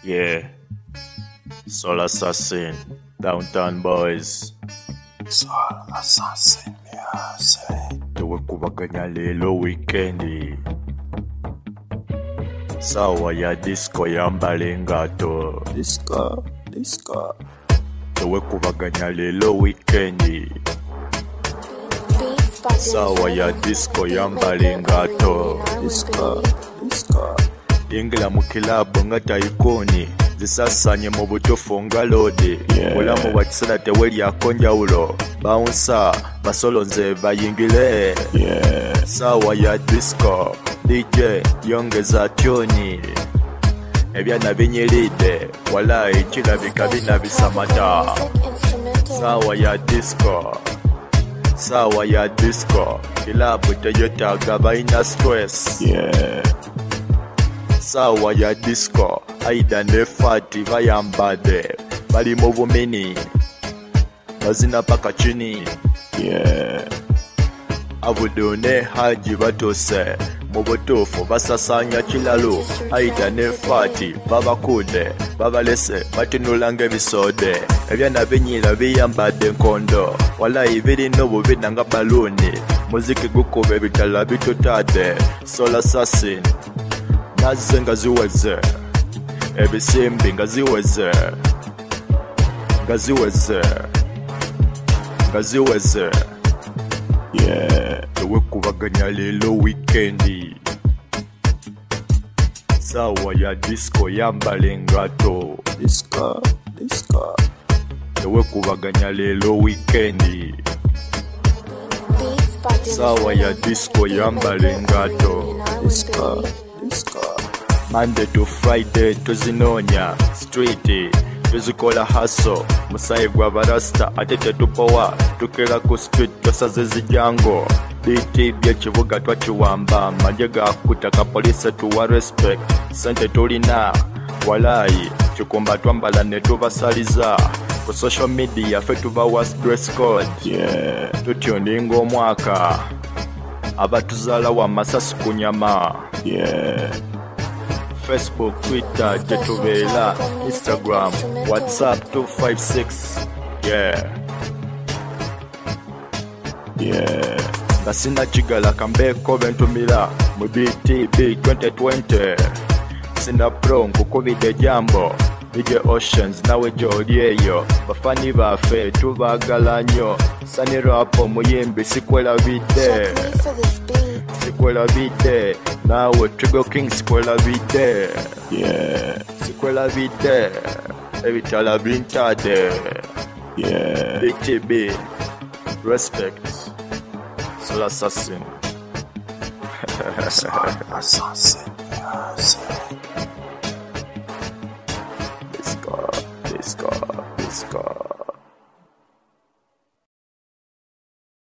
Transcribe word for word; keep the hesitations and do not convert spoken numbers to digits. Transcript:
Yeah, Soul Assassin, Downtown Boys. Soul Assassin music. Tuwekubaganya lelo weekendi. Sawa ya disco ya mbalengato. Disco, disco. Tuwekubaganya lelo weekendi. Sawa ya disco ya mbalengato. Disco, disco. Ingila mu kilabu nga taikoni zisasanye mu butufu nga lodi Yeah. mulamu bwa kisala teweli akonjawulo bouncer basolo nze bayingile Yeah. sawa ya disco D J yongeza tyoni ebyana binyiride walayi kirabika binabisamata sawa ya disco sawa ya disco kilabu teyetaaga balina stress Yeah. sawa ya disco aida ne fati bayambade bali mu bumini bazina paka chini Yeah. abudu ne haji batose mu butuufu basasanya kilalo aida ne fati babakude babalese batunula ng'ebisode ebyana binyira biyambadde enkondo walayi birina obubi nga baluni muziki gukuba ebitala bitutadde Soul Assassin naze nga ziweze ebisimbi nga ziweze nga ziweze nga ziweze Yeah. tewekubaganya lelo weekendi sawa ya disco yambala engato Disco, disco. tewekubaganya lelo weekendi sawa ya disco yambala engato Disco, disco. Monday to Friday tuzinoonya street tuzikola haso musayi gwa barasta ate tetupowa tukera ku street tosaze zijango biti byekibuga twakiwamba maje gakutaka polisi tuwa respect sente tulina walayi kikumba twambala ne tubasaliza ku social media fe tubawa dress code Yeah. tutyoninga omwaka abatuzaala wa masasi ku nyama Yeah. Facebook, Twitter, Jetuvela, Instagram, WhatsApp two five six. Yeah. Yeah. Gasina chigala kambeko bentumira mu B T B twenty twenty. Sina pro nkukubide jambo. D J Oceans nawe joli eyo. Bafani bafe tubagala nnyo. Sani rapo muyimbi sikwela bide. Sikwela bide. Nawe Trigo King sikwela bide. Yeah. Sikwela bide. Ebitala bintade. Yeah. B T B. Respect. Soul Assassin. Soul Assassin music. Disco, disco, disco.